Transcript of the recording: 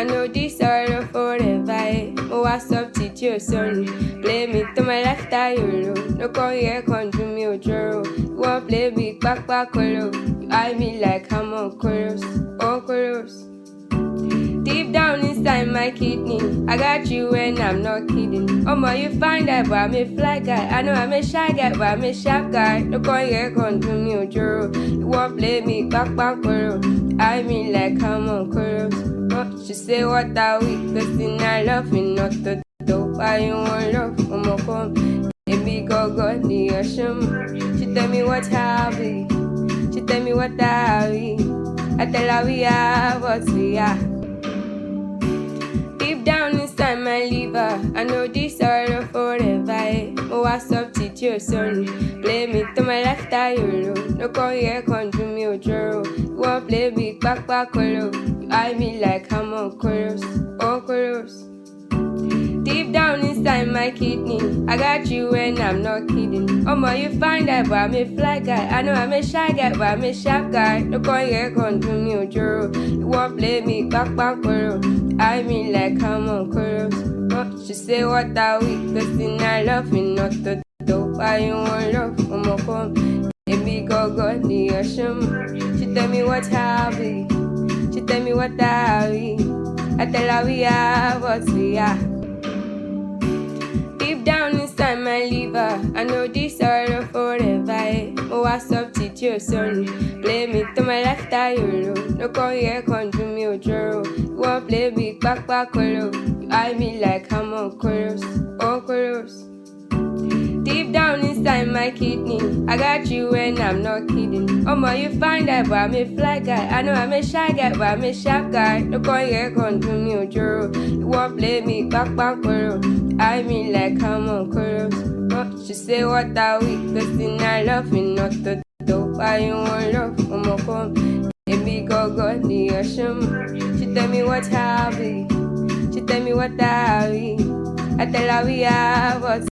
I know this sorrow forever. Oh, I substitute your son. Play me to my left eye, you no come here, come do me a joro. You won't play me back, color. You eye me like I'm on chorus, on chorus. Deep down inside my kidney, I got you when I'm not kidding. Oh, ma, you find out, but I'm a fly guy. I know I'm a shy guy, but I'm a sharp guy. No come here, come do me a joro. You won't play me back, color. I mean like I'm on chorus. Oh, she say what are we? Cause in I love me not to do. Why you want love? I'ma come. Baby go the ocean. She tell me what are we? She tell me what are we? I tell her we are what we are. Deep down inside my liver, I know this sorrow forever. Oh, I substitute your son. Play me to my left eye, you no come here, come do me a joro. You won't play me back, color. You eye me like I'm on chorus, on chorus. Deep down inside my kidney, I got you when I'm not kidding. Oh, ma, you find out, but I'm a fly guy. I know I'm a shy guy, but I'm a sharp guy. No come here, come do me a joro. You won't play me back, color. I mean like I'm on chorus. Oh, she say what are we? Cause in I love me not to do. Why you want love? I'ma come. Baby go the ocean. She tell me what are we? She tell me what are we? I tell her we are what we are. Deep down inside my liver, I know this sorrow forever. Oh, I substitute your son. Play me to my left eye, you no come here, come do me a joro. You won't play me back, color. You eye me like I'm on chorus, on chorus. Deep down inside my kidney, I got you when I'm not kidding. Oh, ma, you find out, but I'm a fly guy. I know I'm a shy guy, but I'm a sharp guy. No come here, come do me a joro. You won't play me back, color. I mean like I'm on chorus. Oh, she say what are we? Cause in I love me not to do. Why you want love? I'ma come. Baby go the ocean. She tell me what are we? She tell me what are we? I tell her we are what